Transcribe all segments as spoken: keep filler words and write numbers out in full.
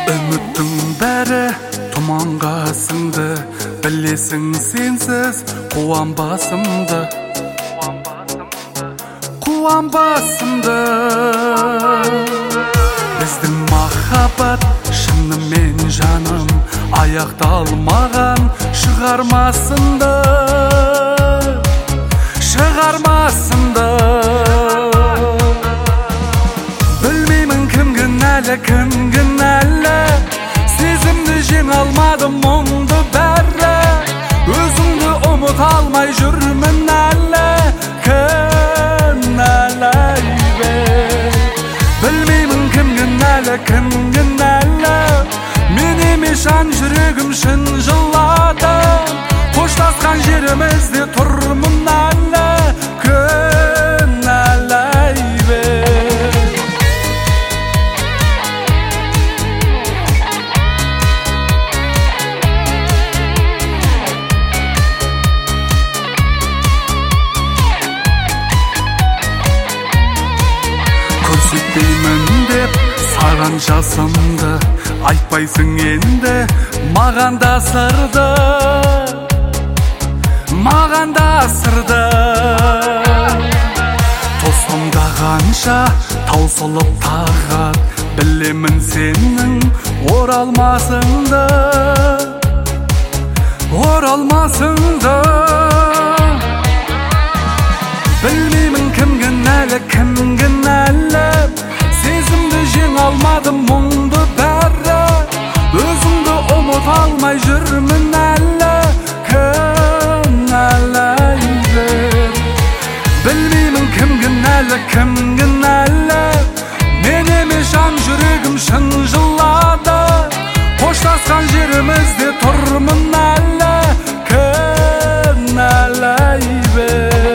Үміттің бәрі тұманға сіңді, білесің сенсіз қуанбасымды, қуанбасымды. Біздің махаббат шынымен жаным, аяқталмаған шығармасынды, шығармасынды. Білмеймін кім кінәлі, кім кінәлі, сезімді жеңе алмадым мұңды бәрі, өзіңді ұмыта алмай жүрмін әлі, кінәлі бе. Білмеймін кім кінәлі, кім кінәлі, мен емес жан жүрегім шын жылады, қоштасқан жерімізде тұрмын әлі, кінәлі бе. Көрсетпеймін деп саған жасымды, айтпайсың енді маған да сырды, маған да сырды. Тосылдағанша таусылып тағат, білемін сенің оралмасыңды, оралмасыңды. Білмеймін кім кінәлі, кім кінәлі, сезімді жеңе алмадым мұңды бәрі, өзіңді ұмыта алмай жүрмін әлі, кінәлі бе. Білмеймін кім кінәлі, кім кінәлі, мен емес жан жүрегім шын жылады, қоштасқан жерімізде тұрмын әлі, кінәлі бе.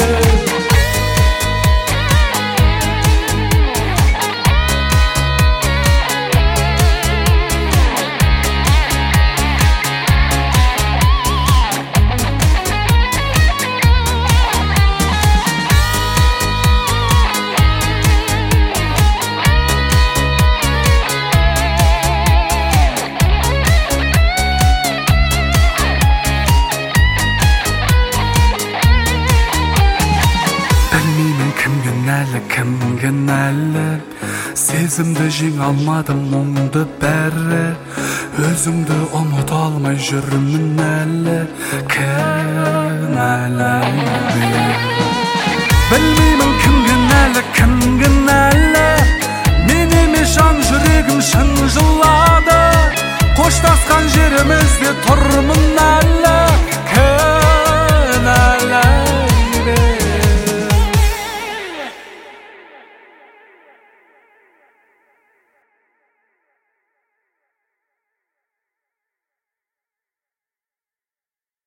Кім кінәлі, сезімді жеңе алмадым мұңды бәрі, өзіңді ұмыта алмай жүрмін әлі, кінәлі бе. Білмеймін кім кінәлі, кім кінәлі, мен емес жан жүрегім шын жылады, қоштасқан жерімізде тұрмын әлі.